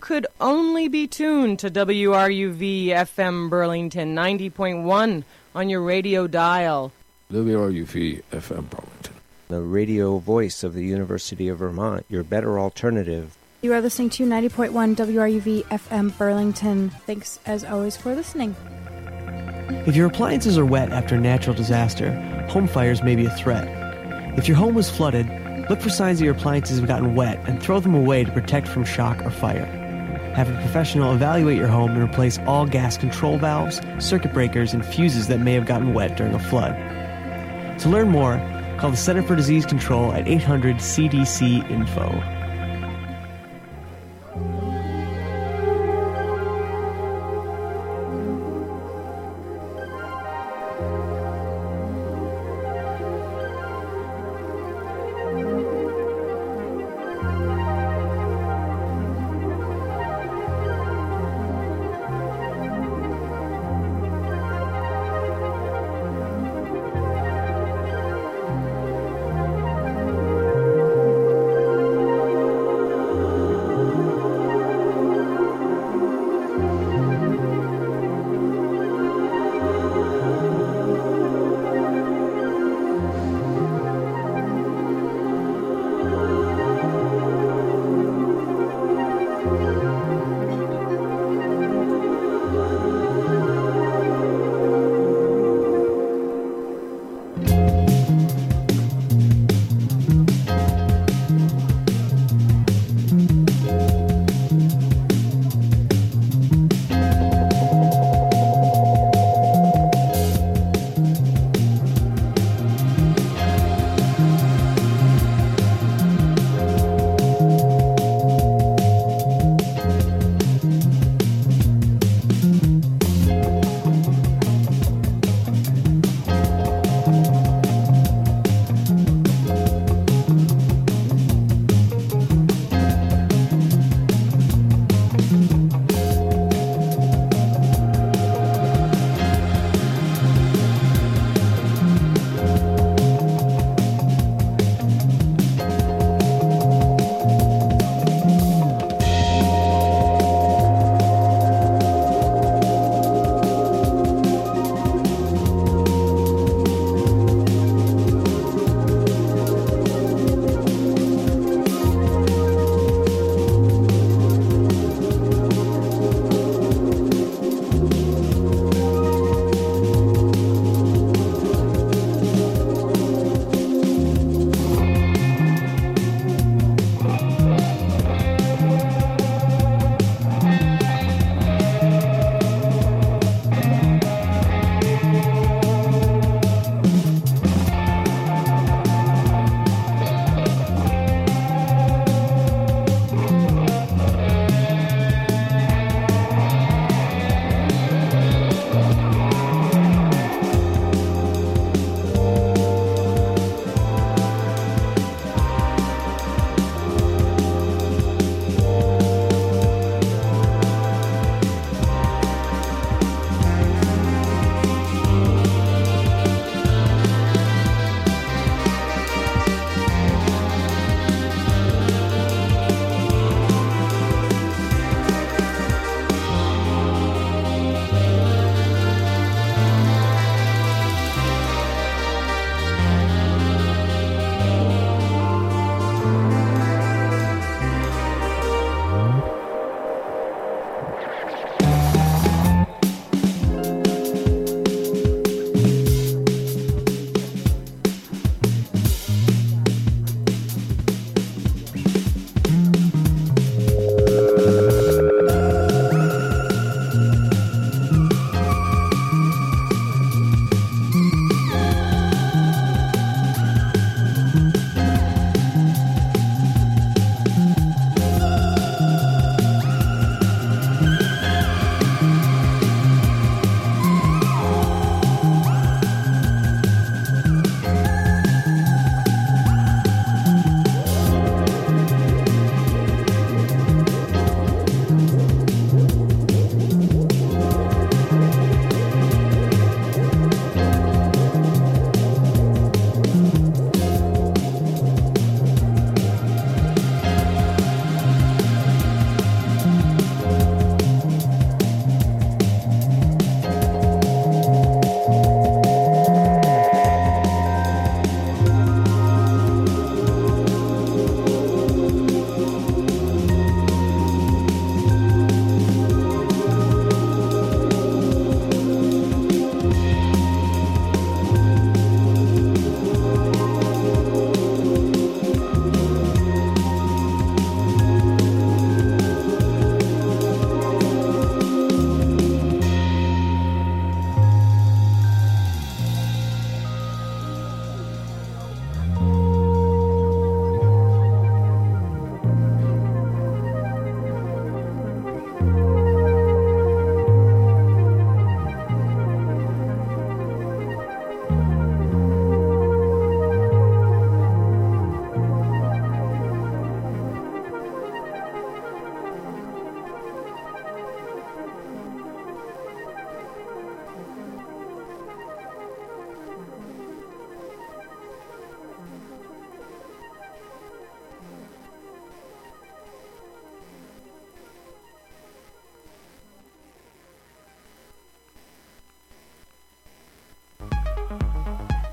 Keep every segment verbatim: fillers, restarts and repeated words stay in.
could only be tuned to W R U V F M Burlington ninety point one on your radio dial. W R U V F M Burlington, the radio voice of the University of Vermont, your better alternative. You are listening to ninety point one W R U V F M Burlington. Thanks, as always, for listening. If your appliances are wet after a natural disaster, home fires may be a threat. If your home was flooded, look for signs that your appliances have gotten wet and throw them away to protect from shock or fire. Have a professional evaluate your home and replace all gas control valves, circuit breakers, and fuses that may have gotten wet during a flood. To learn more, call the Center for Disease Control at eight hundred C D C info.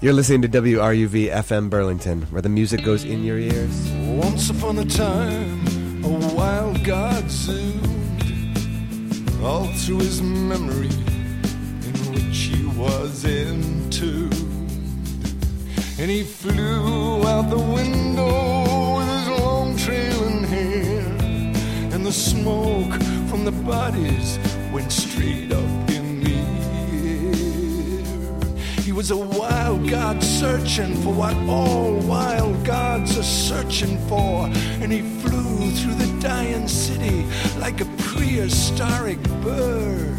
You're listening to W R U V F M Burlington, where the music goes in your ears. Once upon a time, a wild god zoomed all through his memory, in which he was entombed. And he flew out the window with his long trailing hair, and the smoke from the bodies went straight up in the air. He was a wild god searching for what all wild gods are searching for, and he flew through the dying city like a prehistoric bird.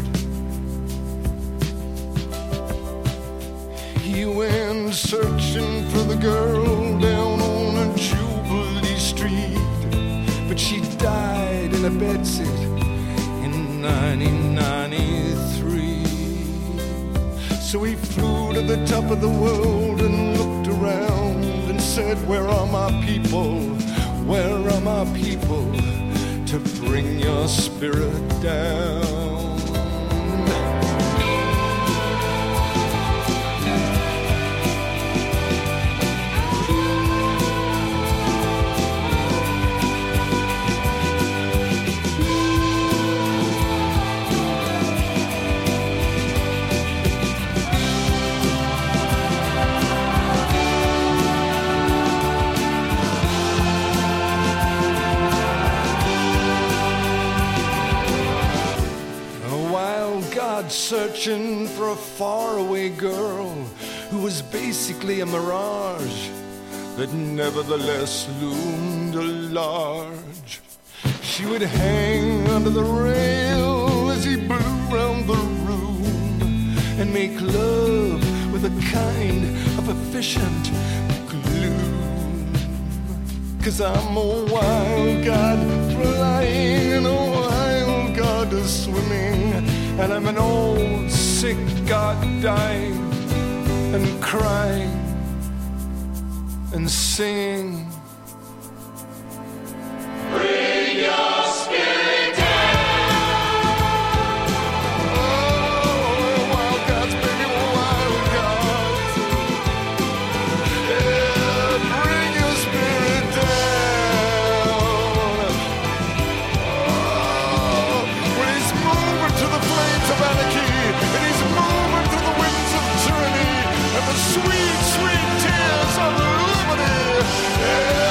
He went searching for the girl down on a Jubilee Street, but she died in a bedsit in nineteen ninety-three. So he flew to the top of the world and looked around and said, where are my people? Where are my people to bring your spirit down? Searching for a faraway girl who was basically a mirage that nevertheless loomed large. She would hang under the rail as he blew round the room and make love with a kind of efficient gloom. 'Cause I'm a wild god flying and a wild god swimming, and I'm an old sick god dying and crying and singing. Bring your spirit down. Oh, wild gods, baby, wild gods. Yeah, bring your spirit down. Oh, when he's moving to the flames of anarchy, and he's moving to the winds of tyranny, and the sweet, sweet tears of liberty. Yeah.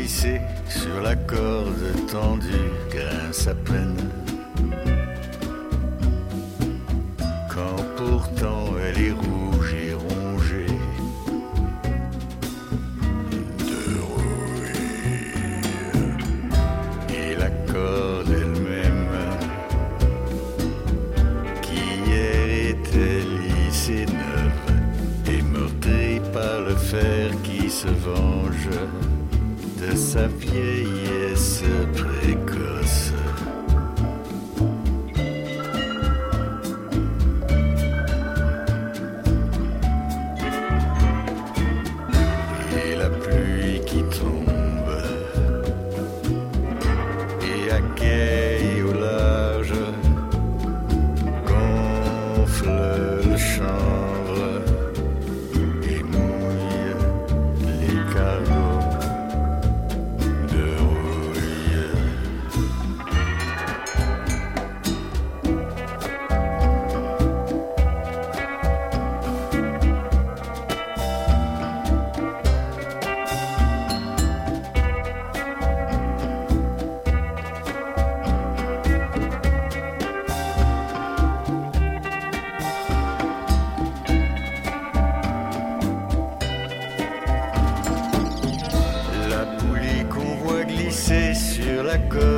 glissée sur la corde tendue grince à peine. Quand pourtant elle est rouge et rongée de rouille. Et la corde elle-même, qui hier était lisse et neuve, est meurtrie par le fer qui se venge de sa vieillesse précoce. Et la pluie qui tombe, et à quai et au large, gonfle le chanvre et mouille les cargos de rouille. La poulie qu'on voit glisser sur la corde